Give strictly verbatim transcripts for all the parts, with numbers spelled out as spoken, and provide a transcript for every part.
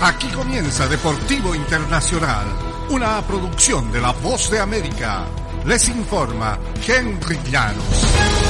Aquí comienza Deportivo Internacional, una producción de La Voz de América. Les informa Henry Llanos.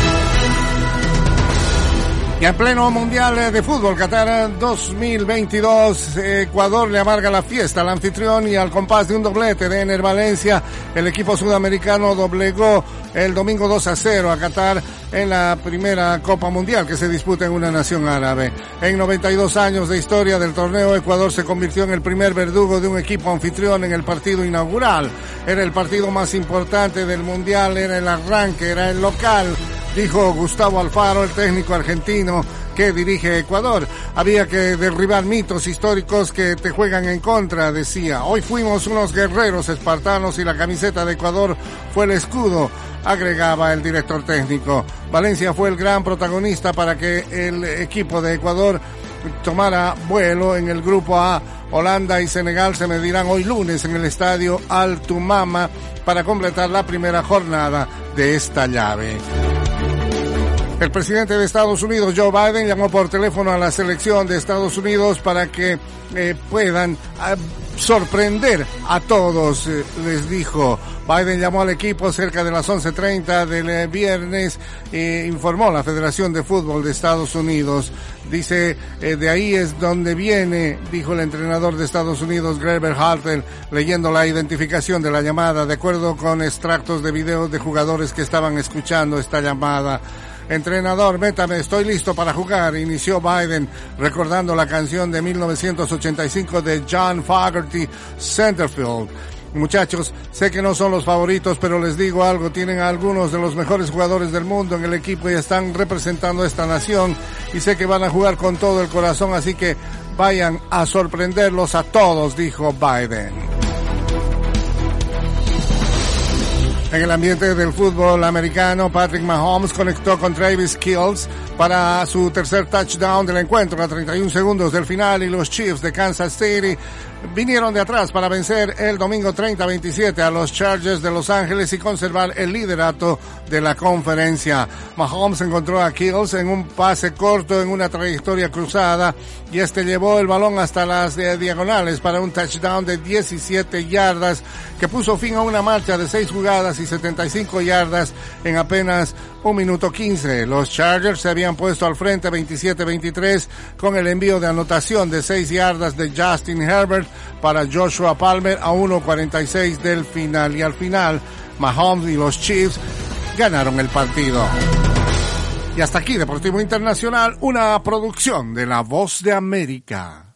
Y en pleno Mundial de Fútbol Qatar dos mil veintidós, Ecuador le amarga la fiesta al anfitrión y al compás de un doblete de Ener Valencia, el equipo sudamericano doblegó el domingo dos a cero a Qatar en la primera Copa Mundial que se disputa en una nación árabe. En noventa y dos años de historia del torneo, Ecuador se convirtió en el primer verdugo de un equipo anfitrión en el partido inaugural. Era el partido más importante del Mundial, era el arranque, era el local, dijo Gustavo Alfaro, el técnico argentino que dirige Ecuador. Había que derribar mitos históricos que te juegan en contra, decía. Hoy fuimos unos guerreros espartanos y la camiseta de Ecuador fue el escudo, agregaba el director técnico. Valencia fue el gran protagonista para que el equipo de Ecuador tomara vuelo en el grupo A. Holanda y Senegal se medirán hoy lunes en el estadio Al Tumama para completar la primera jornada de esta llave. El presidente de Estados Unidos, Joe Biden, llamó por teléfono a la selección de Estados Unidos para que eh, puedan eh, sorprender a todos, eh, les dijo. Biden llamó al equipo cerca de las once treinta del eh, viernes e informó la Federación de Fútbol de Estados Unidos. Dice, eh, de ahí es donde viene, dijo el entrenador de Estados Unidos, Greg Berhalter, leyendo la identificación de la llamada, de acuerdo con extractos de videos de jugadores que estaban escuchando esta llamada. Entrenador, métame, estoy listo para jugar, inició Biden recordando la canción de mil novecientos ochenta y cinco de John Fogerty, Centerfield. Muchachos, sé que no son los favoritos, pero les digo algo, tienen a algunos de los mejores jugadores del mundo en el equipo y están representando a esta nación y sé que van a jugar con todo el corazón, así que vayan a sorprenderlos a todos, dijo Biden. En el ambiente del fútbol americano, Patrick Mahomes conectó con Travis Kelce para su tercer touchdown del encuentro a treinta y un segundos del final y los Chiefs de Kansas City vinieron de atrás para vencer el domingo treinta a veintisiete a los Chargers de Los Ángeles y conservar el liderato de la conferencia. Mahomes encontró a Kelce en un pase corto en una trayectoria cruzada y este llevó el balón hasta las eh, diagonales para un touchdown de diecisiete yardas que puso fin a una marcha de seis jugadas y setenta y cinco yardas en apenas un minuto quince. Los Chargers se habían puesto al frente veintisiete a veintitrés con el envío de anotación de seis yardas de Justin Herbert para Joshua Palmer a uno cuarenta y seis del final. Y al final, Mahomes y los Chiefs ganaron el partido. Y hasta aquí, Deportivo Internacional, una producción de La Voz de América.